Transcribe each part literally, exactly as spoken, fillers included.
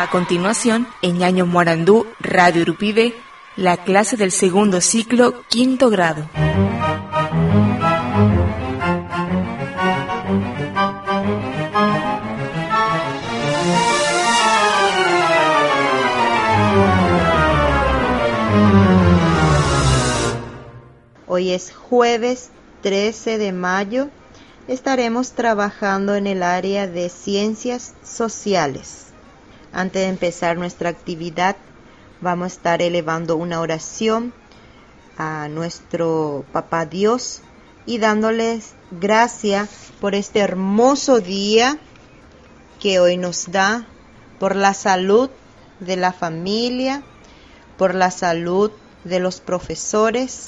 A continuación, en Ñaño Morandú, Radio Urupibe, la clase del segundo ciclo, quinto grado. Hoy es jueves trece de mayo. Estaremos trabajando en el área de ciencias sociales. Antes de empezar nuestra actividad, vamos a estar elevando una oración a nuestro Papá Dios y dándoles gracias por este hermoso día que hoy nos da, por la salud de la familia, por la salud de los profesores.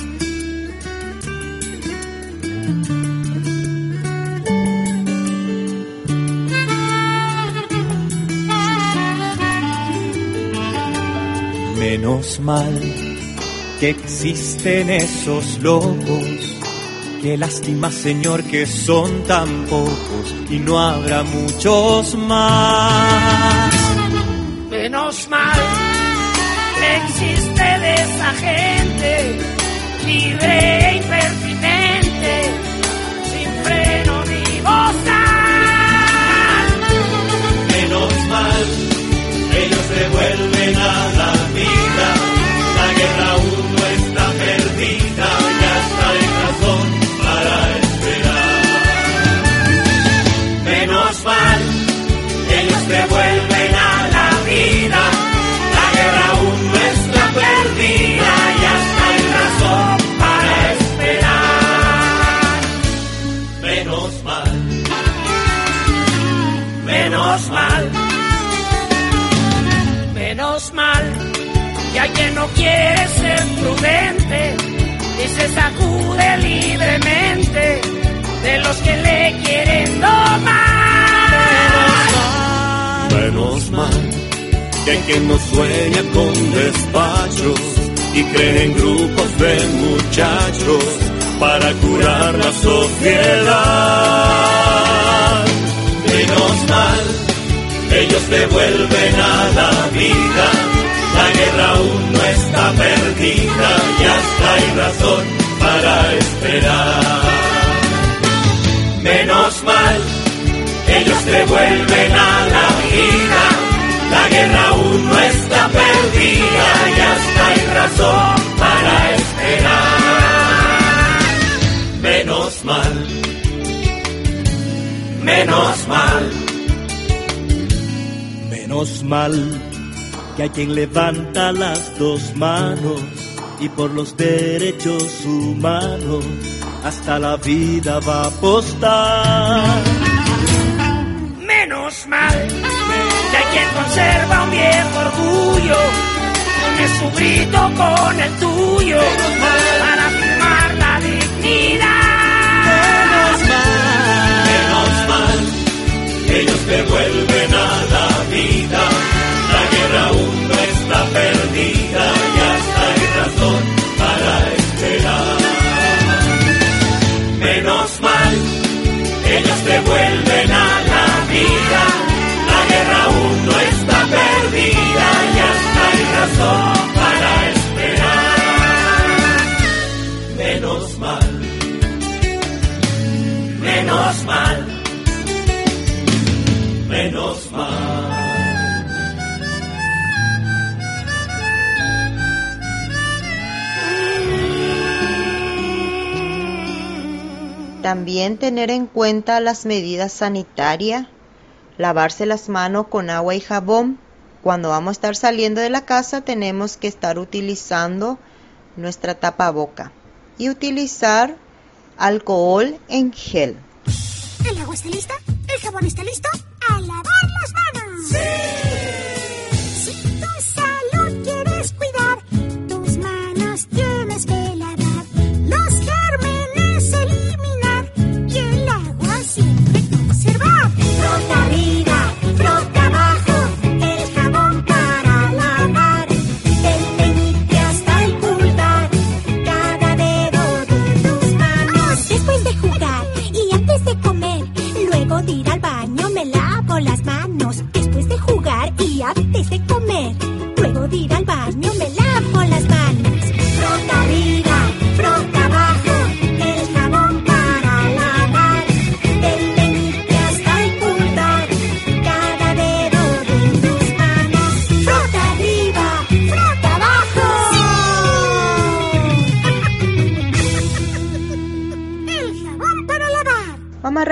Menos mal que existen esos locos. Qué lástima, Señor, que son tan pocos y no habrá muchos más. Menos mal que existe de esa gente libre e impertinente, sin freno ni bozal. Menos mal, ellos devuelven a la vida. La guerra aún no está perdida, ya está en razón para esperar. Menos mal, ellos devuelven a la vida. La guerra aún no está perdida, ya está en razón para esperar. Menos mal, Menos mal, menos mal, que hay quien no quiere ser prudente y se sacude libremente de los que le quieren domar. Menos mal, que hay quien no sueña con despachos y cree en grupos de muchachos para curar la sociedad. Menos mal, ellos devuelven a la vida. La guerra aún no está perdida, ya está, hay razón para esperar. Menos mal, ellos devuelven a la vida. La guerra aún no está perdida, ya está, hay razón para esperar. Menos mal, menos mal, menos mal, que hay quien levanta las dos manos y por los derechos humanos hasta la vida va a apostar. Menos mal, que hay quien conserva un viejo orgullo, une su grito con el tuyo para afirmar la dignidad. Menos mal, menos mal, ellos devuelven a la vida. La guerra aún no está perdida, ya está, hay razón para esperar. Menos mal, ellos devuelven a la vida. La guerra aún no está perdida, ya está, hay razón para esperar. Menos mal, menos mal, menos mal. También tener en cuenta las medidas sanitarias, lavarse las manos con agua y jabón. Cuando vamos a estar saliendo de la casa tenemos que estar utilizando nuestra tapaboca y utilizar alcohol en gel. ¿El agua está lista? ¿El jabón está listo? ¡A lavar las manos! ¡Sí! Si tu salud quieres cuidar, tus manos tienes que lavar. Los gérmenes eliminar y el agua siempre conservar. Frota arriba, frota abajo, el jabón para lavar. Del meñique hasta el pulgar, cada dedo de tus manos. Después de jugar y antes de comer, luego de ir al baño me lavo las manos. Después de jugar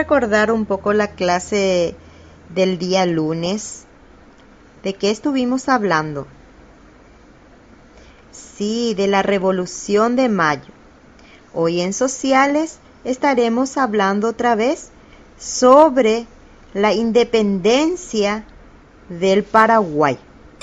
recordar un poco la clase del día lunes. ¿De qué estuvimos hablando? Sí, de la Revolución de Mayo. Hoy en Sociales estaremos hablando otra vez sobre la independencia del Paraguay.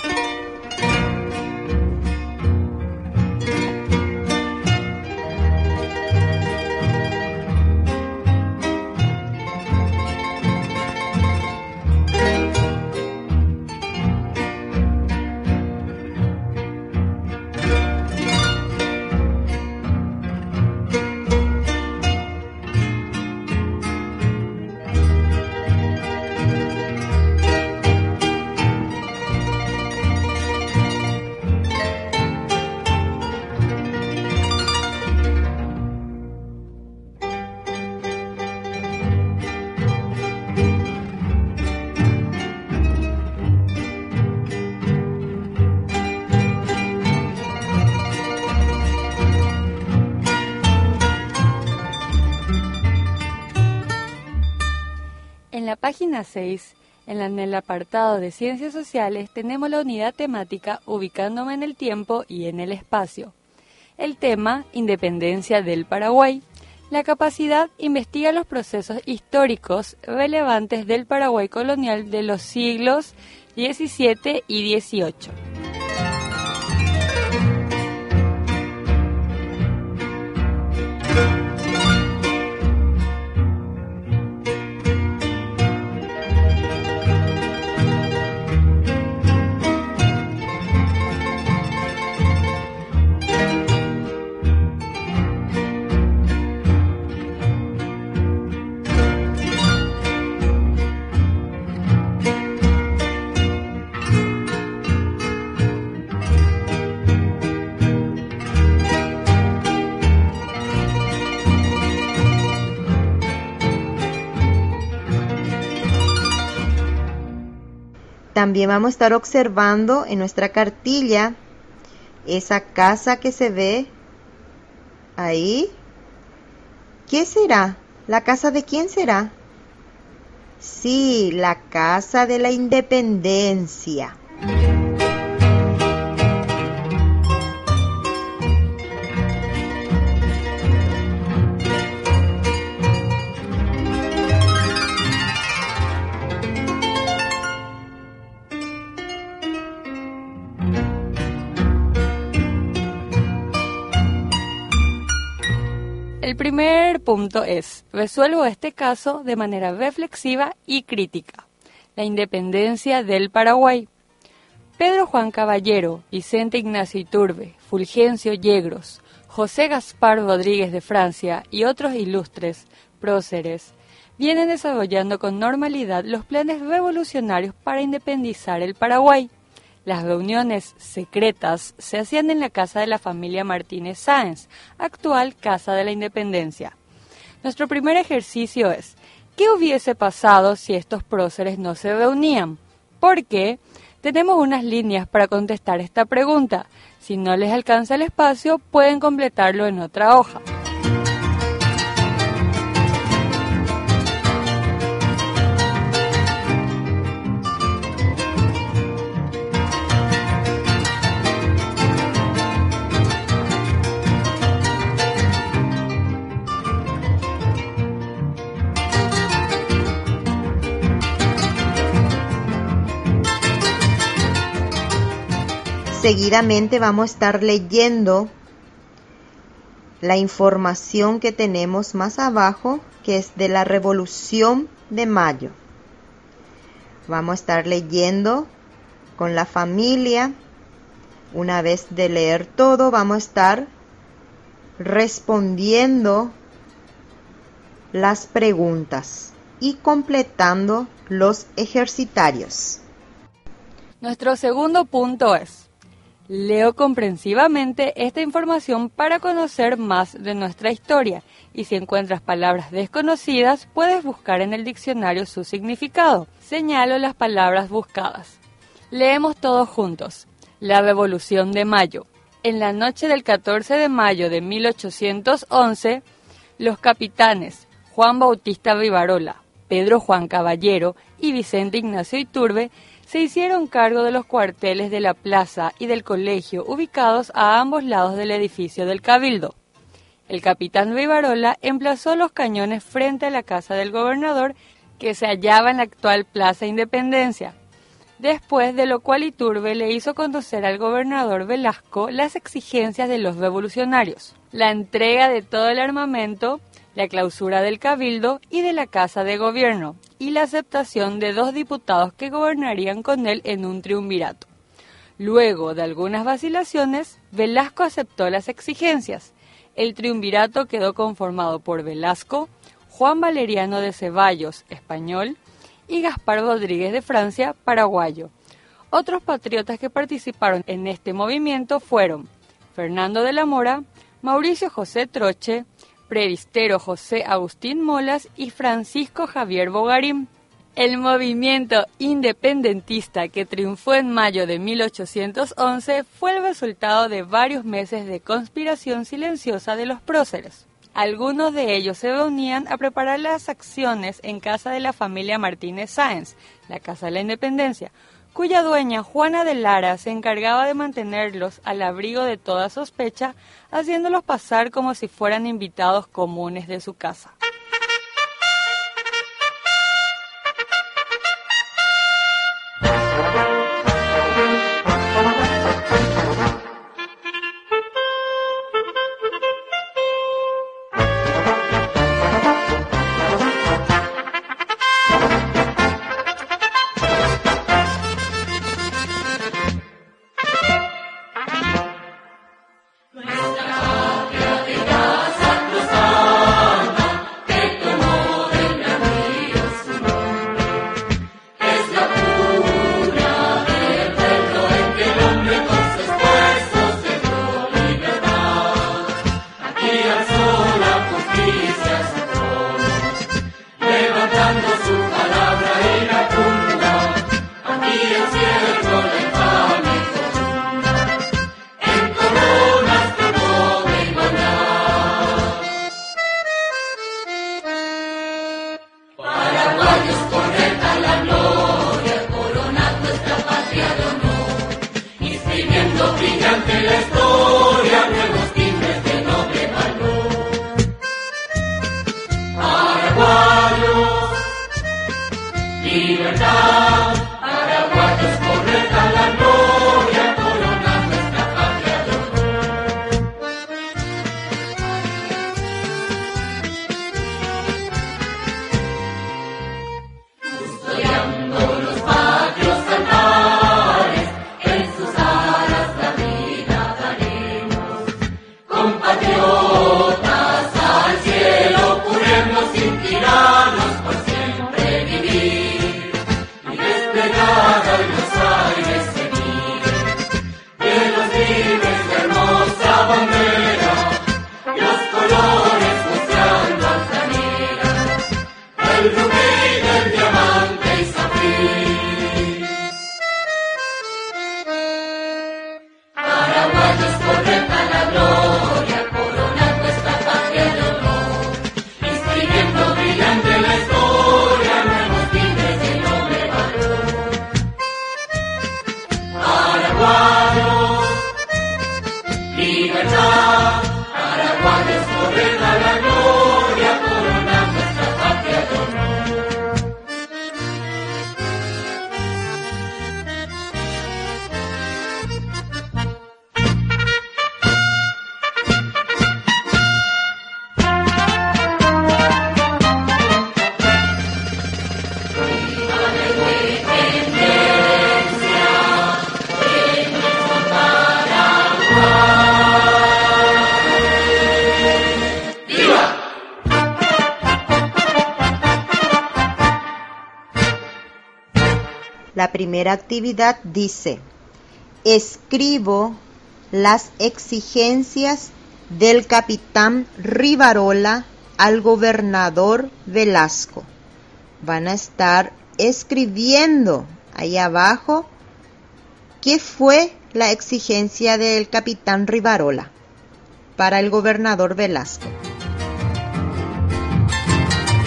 En la página seis, en, la, en el apartado de Ciencias Sociales, tenemos la unidad temática Ubicándome en el tiempo y en el espacio. El tema, Independencia del Paraguay. La capacidad investiga los procesos históricos relevantes del Paraguay colonial de los siglos diecisiete y dieciocho. También vamos a estar observando en nuestra cartilla esa casa que se ve ahí. ¿Qué será? ¿La casa de quién será? Sí, la Casa de la Independencia. El primer punto es, resuelvo este caso de manera reflexiva y crítica. La independencia del Paraguay. Pedro Juan Caballero, Vicente Ignacio Iturbe, Fulgencio Yegros, José Gaspar Rodríguez de Francia y otros ilustres próceres vienen desarrollando con normalidad los planes revolucionarios para independizar el Paraguay. Las reuniones secretas se hacían en la casa de la familia Martínez Sáenz, actual Casa de la Independencia. Nuestro primer ejercicio es, ¿qué hubiese pasado si estos próceres no se reunían? Porque tenemos unas líneas para contestar esta pregunta. Si no les alcanza el espacio, pueden completarlo en otra hoja. Seguidamente vamos a estar leyendo la información que tenemos más abajo, que es de la Revolución de Mayo. Vamos a estar leyendo con la familia. Una vez de leer todo, vamos a estar respondiendo las preguntas y completando los ejercitarios. Nuestro segundo punto es: leo comprensivamente esta información para conocer más de nuestra historia, y si encuentras palabras desconocidas, puedes buscar en el diccionario su significado. Señalo las palabras buscadas. Leemos todos juntos. La Revolución de Mayo. En la noche del catorce de mayo de mil ochocientos once, los capitanes Juan Bautista Rivarola, Pedro Juan Caballero y Vicente Ignacio Iturbe se hicieron cargo de los cuarteles de la plaza y del colegio ubicados a ambos lados del edificio del Cabildo. El capitán Rivarola emplazó los cañones frente a la casa del gobernador, que se hallaba en la actual Plaza Independencia, después de lo cual Iturbe le hizo conocer al gobernador Velasco las exigencias de los revolucionarios, la entrega de todo el armamento, la clausura del Cabildo y de la Casa de Gobierno, y la aceptación de dos diputados que gobernarían con él en un triunvirato. Luego de algunas vacilaciones, Velasco aceptó las exigencias. El triunvirato quedó conformado por Velasco, Juan Valeriano de Ceballos, español, y Gaspar Rodríguez de Francia, paraguayo. Otros patriotas que participaron en este movimiento fueron Fernando de la Mora, Mauricio José Troche, Previstero José Agustín Molas y Francisco Javier Bogarín. El movimiento independentista que triunfó en mayo de mil ochocientos once fue el resultado de varios meses de conspiración silenciosa de los próceres. Algunos de ellos se reunían a preparar las acciones en casa de la familia Martínez Sáenz, la Casa de la Independencia, cuya dueña Juana de Lara se encargaba de mantenerlos al abrigo de toda sospecha, haciéndolos pasar como si fueran invitados comunes de su casa. La primera actividad dice: escribo las exigencias del capitán Rivarola al gobernador Velasco. Van a estar escribiendo ahí abajo qué fue la exigencia del capitán Rivarola para el gobernador Velasco.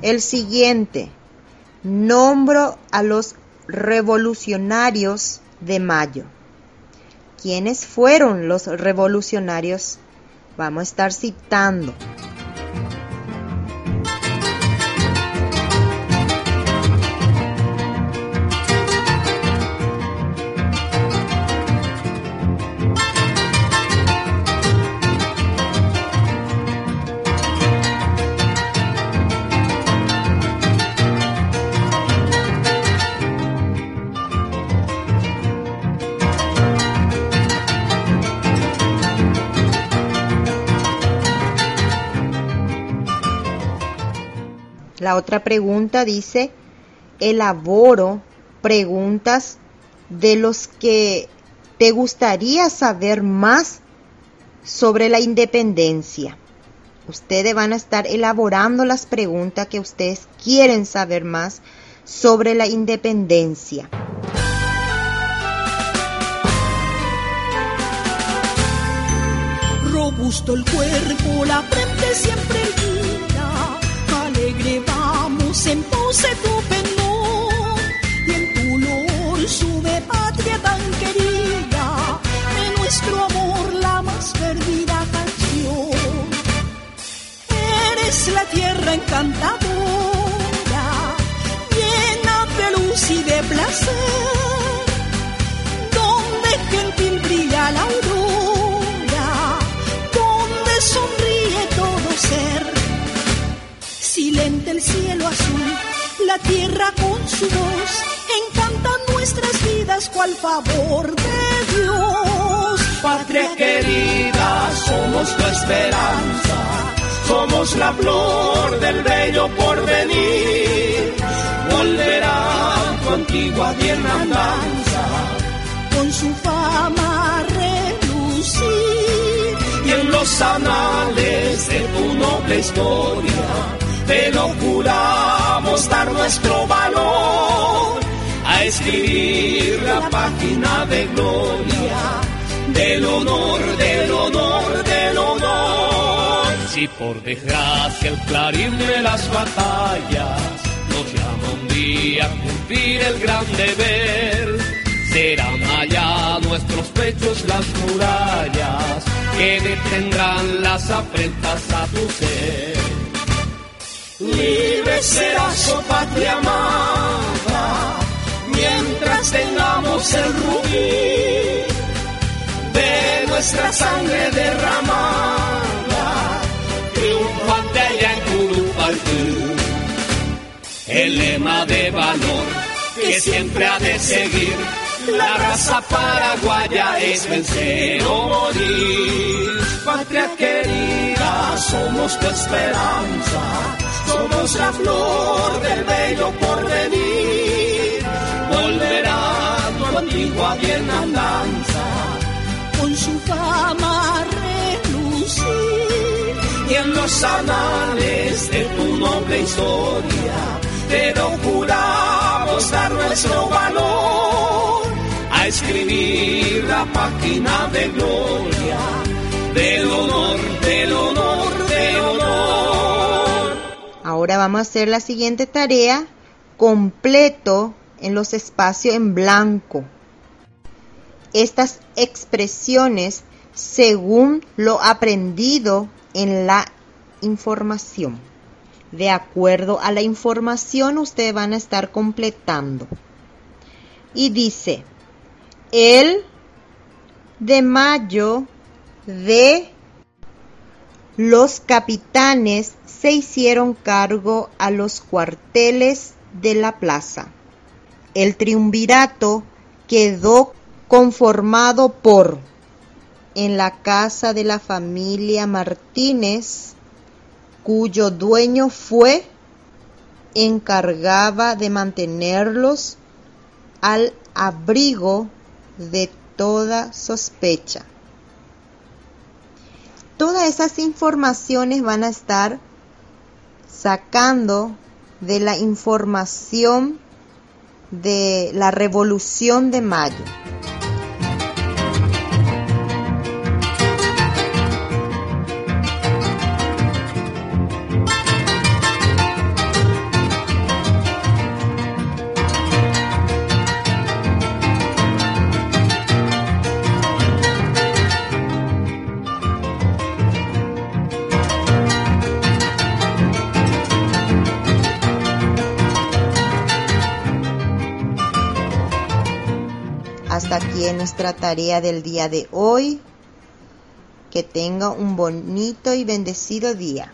el siguiente. Nombro a los revolucionarios de mayo. ¿Quiénes fueron los revolucionarios? Vamos a estar citando. La otra pregunta dice, elaboro preguntas de los que te gustaría saber más sobre la independencia. Ustedes van a estar elaborando las preguntas que ustedes quieren saber más sobre la independencia. Robusto el cuerpo, la frente siempre erguida, alegre vamos en pos de tu pendón, y en tu olor sube patria tan querida, de nuestro amor la más perdida canción. Eres la tierra encantadora, llena de luz y de placer, donde gentil brilla la aurora, donde sonríe todo ser. Silente el cielo azul, la tierra con su voz, encantan nuestras vidas cual favor de Dios. Patria querida, somos tu esperanza, somos la flor del bello porvenir. Volverá tu antigua bienandanza, con su fama relucir, y en los anales de tu noble historia te lo juramos dar nuestro valor a escribir la página de gloria del honor, del honor, del honor. Si por desgracia el clarín de las batallas nos llama un día a cumplir el gran deber, serán allá nuestros pechos las murallas que detendrán las afrentas a tu ser. Libre serás, oh patria amada, mientras tengamos el rubí de nuestra sangre derramada, triunfante allá en Curupaytú. El lema de valor que siempre ha de seguir la raza paraguaya es vencer o morir. Patria querida, somos tu esperanza, somos la flor del bello porvenir. Volverá tu antigua bienandanza, con su fama relucir, y en los anales de tu noble historia te lo juramos dar nuestro valor a escribir la página de gloria del honor, del honor, del honor. Ahora vamos a hacer la siguiente tarea, completo en los espacios en blanco. Estas expresiones según lo aprendido en la información. De acuerdo a la información, ustedes van a estar completando. Y dice, el de mayo de los capitanes se hicieron cargo a los cuarteles de la plaza. El triunvirato quedó conformado por, en la casa de la familia Martínez, cuyo dueño fue, encargaba de mantenerlos al abrigo de toda sospecha. Todas esas informaciones van a estar sacando de la información de la Revolución de Mayo. Hasta aquí en nuestra tarea del día de hoy. Que tenga un bonito y bendecido día.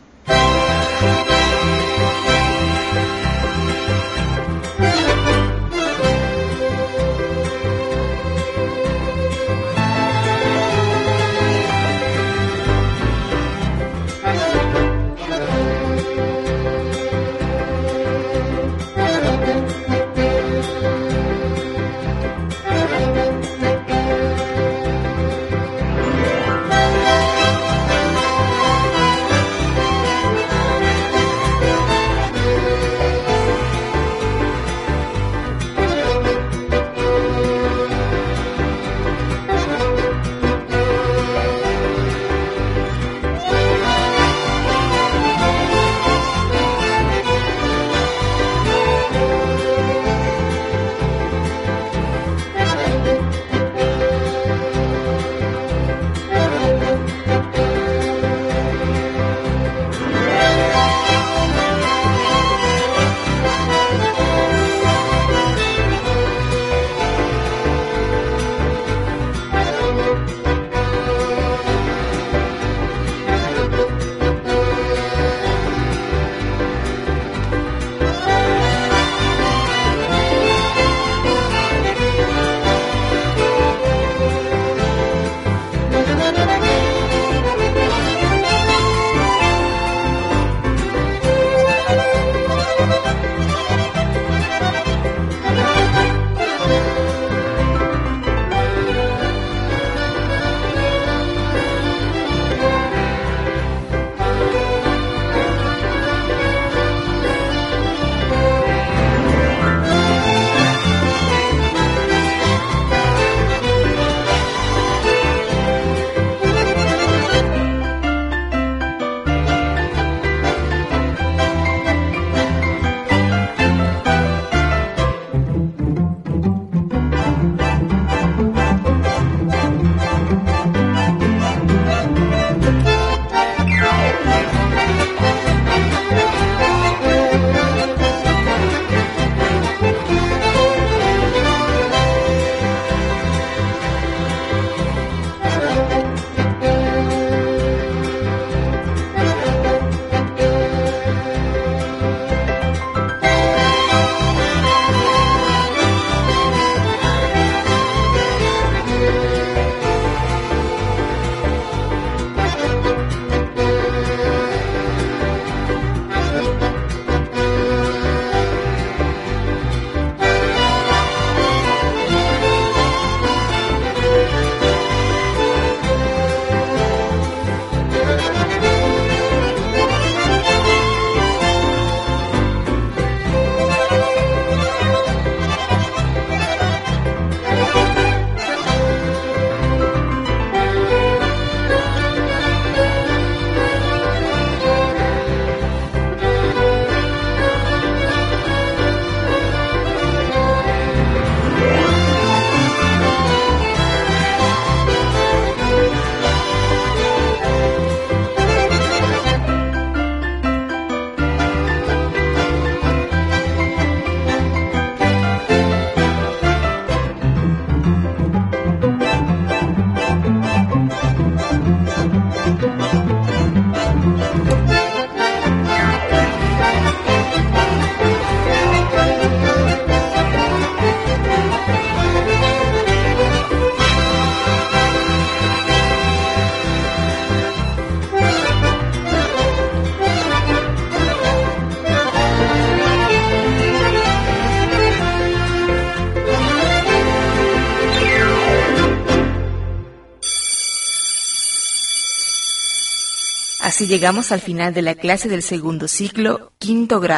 Así llegamos al final de la clase del segundo ciclo, quinto grado.